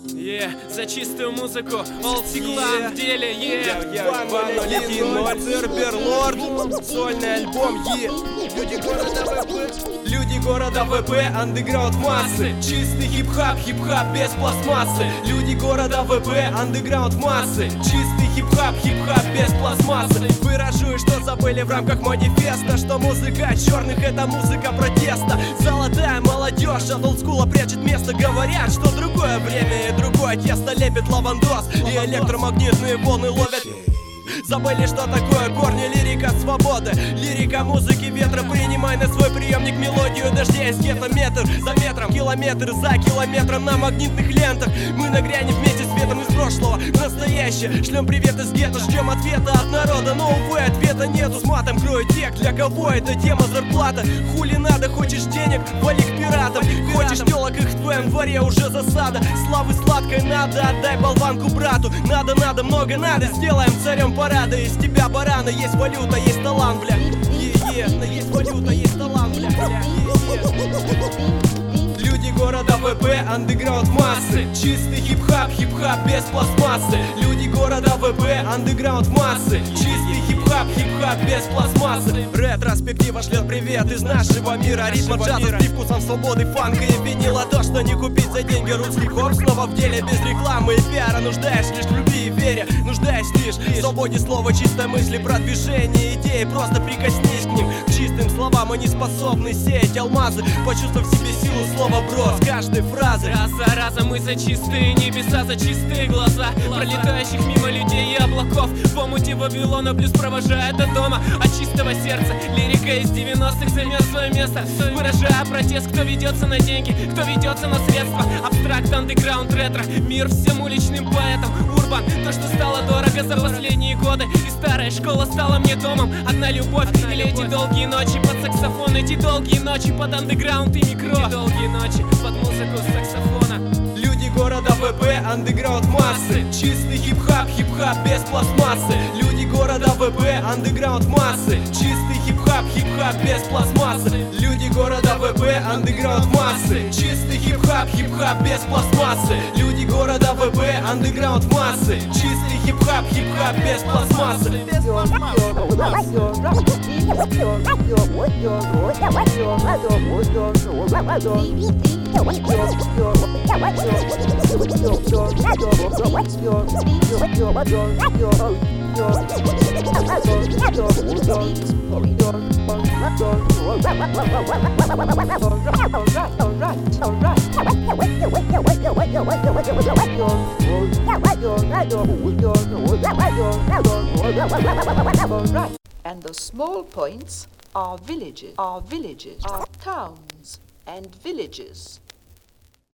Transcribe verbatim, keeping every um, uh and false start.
Yeah, за чистую музыку, Олд Сиклан в деле, yeah. два ноль один ноль, Церберлорд, сольный альбом, yeah. Люди города ВП, люди города ВП, андеграунд массы, чистый хип-хап, хип-хап без пластмассы. Люди города ВП, андеграунд массы, чистый хип-хап, хип-хап без пластмассы. Выражу, что забыли в рамках манифеста, что музыка черных — это музыка протеста. Золотая молодежь от олдскула прячет место. Говорят, что другое время и другое тесто лепит лавандос, и электромагнитные волны ловят. Забыли, что такое корни, лирика свободы, лирика музыки ветра. Принимай на свой приемник мелодию дождя из гетто. Метр за метром, километр за километром на магнитных лентах. Мы нагрянем вместе с ветром из прошлого в настоящее. Шлем привет из гетто, ждем ответа от народа, но увы, ответа нету. С матом крою тех, для кого эта тема зарплата. Хули надо, хочешь денег, вали к пиратам. Хочешь телок, их в твоем дворе уже засада. Славы сладкой надо, отдай болванку брату. Надо, надо, много надо, сделаем царем парада. Из тебя барана, есть валюта, есть талант, бля. Е-е, но есть валюта, есть талант, бля, бля. Люди города ВП, андеграунд массы, чистый хип-хап, хип-хап без пластмассы. Люди города ВП, андеграунд массы, чистый хип-хап, хип-хап без пластмассы. Ретроспектива шлет привет из нашего мира. Ритм джаза с привкусом свободы, фанка и винила. То, что не купить за деньги, русский хоп снова в деле. Без рекламы и пиара, нуждаешь лишь в любви и вере. Нуждаешь лишь в свободе слова, чистой мысли, продвижение идеи. Просто прикоснись к ним, к чистым словам. Мы не способны сеять алмазы. Почувствуй в себе силу слова бро с каждой фразы. Раз за разом мы за чистые небеса, за чистые глаза пролетающих мимо людей и облаков. В омуте Вавилона блюз провожает до дома от чистого сердца. Лирика из девяностых займет свое место, выражая протест, кто ведется на деньги, кто ведется на средства. Абстракт, андеграунд, ретро, мир всем уличным поэтам. Урбан, то, что стало дорого за последние годы. И старая школа стала мне домом. Одна любовь, Одна или любовь. Эти долгие ночи под саксофон, эти долгие ночи под андеграунд и микро. Эти долгие ночи под музыку саксофона. Люди города ВП, андеграунд массы, чистый хип-хап, хип-хап без пластмассы. Люди города ВП, андеграунд массы, чистый хип-хап, хип-хап без пластмассы. Люди города ВП, андеграунд массы, чистый хип-хап, хип-хап без пластмассы. Люди города ВП, андеграунд массы, чистый хип-хап, хип-хап без пластмассы. And the small points are villages, are villages, are towns and villages.